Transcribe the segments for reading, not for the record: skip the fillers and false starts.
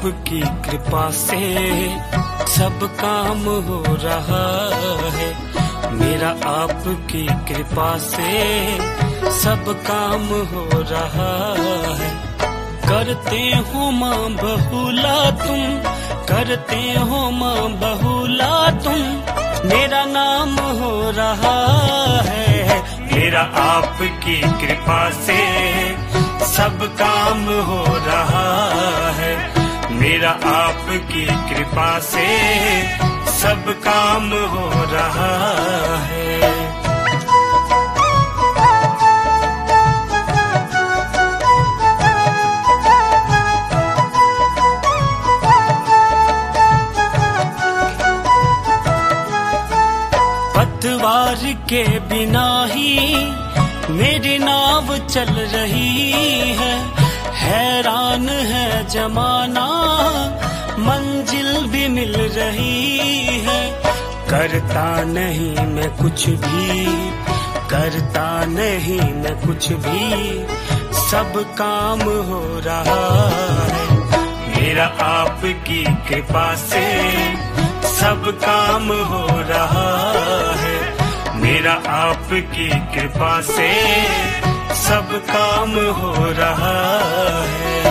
आपकी कृपा से सब काम हो रहा है। मेरा आपकी कृपा से सब काम हो रहा है। करते हो माँ बहुला तुम, करते हो माँ बहुला तुम, मेरा नाम हो रहा है। मेरा आपकी कृपा से सब काम हो रहा है। मेरा आपकी कृपा से सब काम हो रहा है। पतवार के बिना ही मेरी नाव चल रही है। हैरान है जमाना, मंजिल भी मिल रही है। करता नहीं मैं कुछ भी, करता नहीं मैं कुछ भी, सब काम हो रहा है। मेरा आपकी कृपा से सब काम हो रहा है। मेरा आपकी कृपा से सब काम हो रहा है।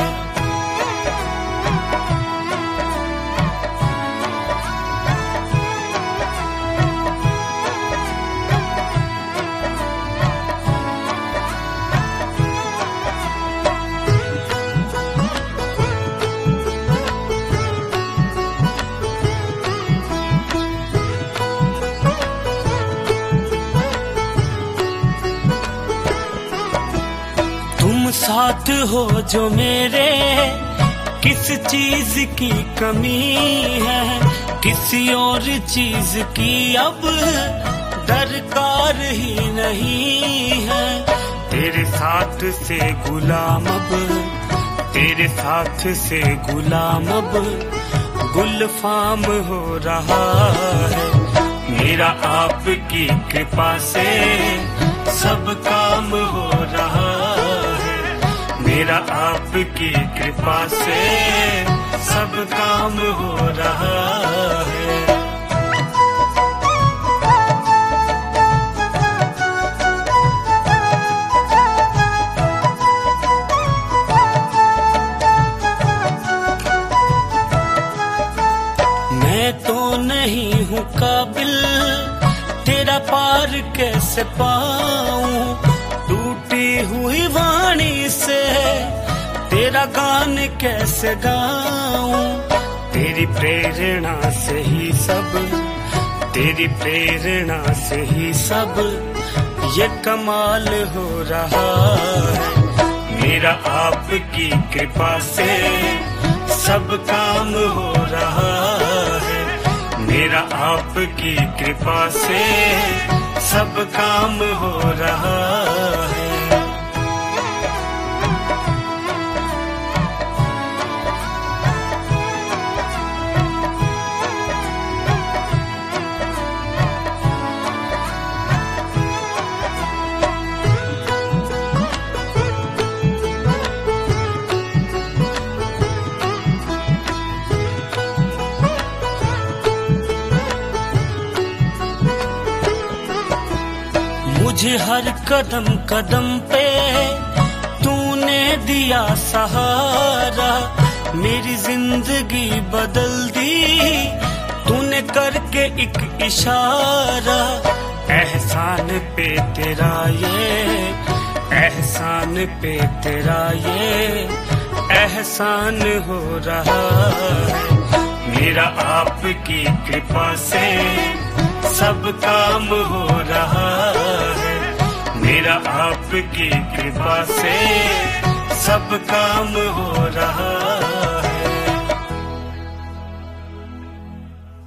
साथ हो जो मेरे, किस चीज की कमी है। किसी और चीज की अब दरकार ही नहीं है। तेरे साथ से गुलाम अब, तेरे साथ से गुलाम अब गुलफाम हो रहा है। मेरा आपकी कृपा से सब काम हो रहा है। मेरा आपकी कृपा से सब काम हो रहा है। मैं तो नहीं हूँ काबिल, तेरा पार कैसे पाऊं। टूटी हुई वाणी से तेरा गान कैसे गाऊं। तेरी प्रेरणा से ही सब, तेरी प्रेरणा से ही सब ये कमाल हो रहा है। मेरा आपकी कृपा से सब काम हो रहा है। मेरा आपकी कृपा से सब काम हो रहा है। मुझे हर कदम कदम पे तूने दिया सहारा। मेरी जिंदगी बदल दी तूने करके एक इशारा। एहसान पे तेरा ये, एहसान पे तेरा ये एहसान हो रहा है। मेरा आपकी कृपा से सब काम हो रहा है। मेरा आपकी कृपा से सब काम हो रहा है।